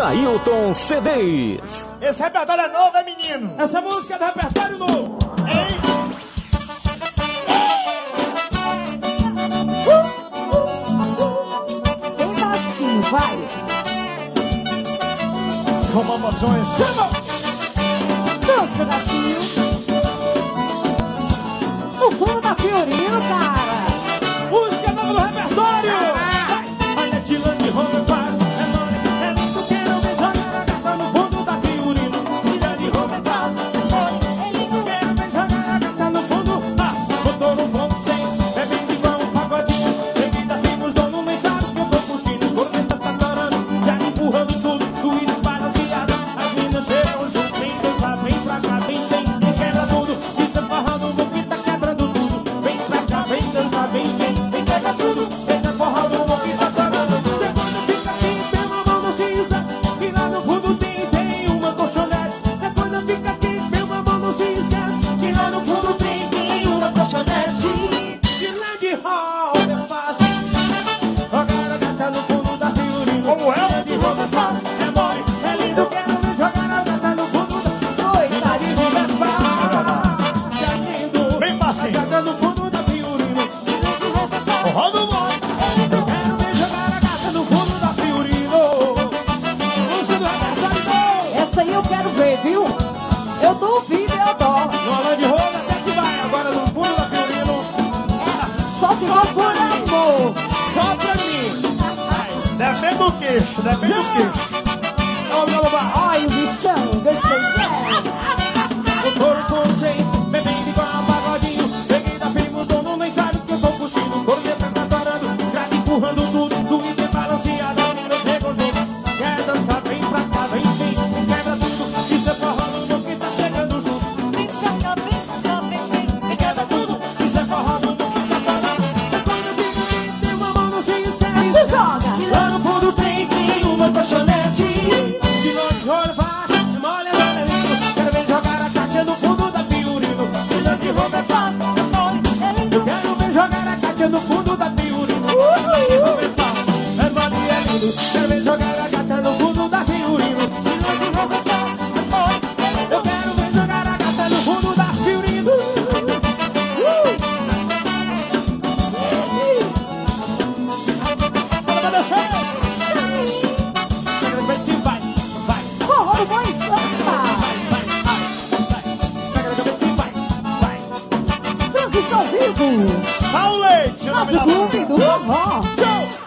Jailton CDs. Esse repertório é novo, é menino? Essa música é do repertório novo. Hein? Bem baixinho, vai. Com emoções. Dança, gatinho. No fundo da Fiorino, cara. Música nova do repertório. Olha que lance roupa faz. É lindo que não me joga na gata no fundo da Fiorino. Tira de roupa faz. É lindo que não me joga na gata no fundo. Botou no fundo sem. Bebendo igual um pagodinho. Bebida fina, os donos nem sabem que eu tô curtindo. Porque tá tatarando, já empurrando tudo. Doído balanceado. As meninas chegam junto. Vem dançar, vem pra cá, vem quebra tudo. Isso é farrando, o que tá quebrando tudo. Vem pra cá, vem dançar, vem quebra tudo. Esse é forrado, o que tá chorando. Você quando fica aqui, tem uma mão no cisna. E lá no fundo tem uma colchonete. Você quando fica aqui, tem uma mão no cisna. E lá no fundo tem uma colchonete. De lá de roupa é fácil. Jogar a gata no fundo da Fiorino. Como é? De roupa é fácil, é mole, é lindo. Quero me jogar a gata no fundo da Coitadinho. de roupa é fácil. É lindo. Bem fácil. A gata no fundo da Fiorino. Roda o mole. Eu quero me jogar a gata no fundo da Fiorino. Música do repertório novo. Essa aí eu quero ver, viu? Eu duvido, eu adoro. Rola de roda até que vai. Agora no fundo da Fiorino. Só se for por amor. Só pra mim. Depende do queixo, depende do queixo. Vamos lá, Ai, o bichão, gostei. o couro com vocês, bebendo igual um pagodinho. Peguei da firma, os donos nem sabem que eu tô curtindo. O couro já tá parando, já empurrando tudo. Do item balanceado, as meninas chegam junto. Quer dançar, vem pra cá, vem, quebra tudo. Isso é forró no mundo que tá chegando junto. Vem pra cá, vem dançar, vem, quebra tudo. Isso é forró no mundo que tá parando. Quando fica aqui, tem uma mão no cinto, Se joga. lá no fundo tem uma colchonete. De longe olho fácil, molha lindo. Quero ver jogar a Cátia no fundo da Fiorino. De longe roupa é fácil, é mole, é lindo. Eu quero ver jogar a Cátia no fundo da Fiorino. De longe roupa é fácil, é mole, é lindo. Quero ver jogar a Cátia no fundo da Fiorino. De longe roupa é fácil, é mole, é lindo. Eu quero ver jogar a Cátia no fundo da Fiorino. Bora descer. Vai sim, vai. Forró do Boi Samba. Pega na cabeça e vai. Transição vivo. Sal Leite, o nome Nosso da clube do forró. Go!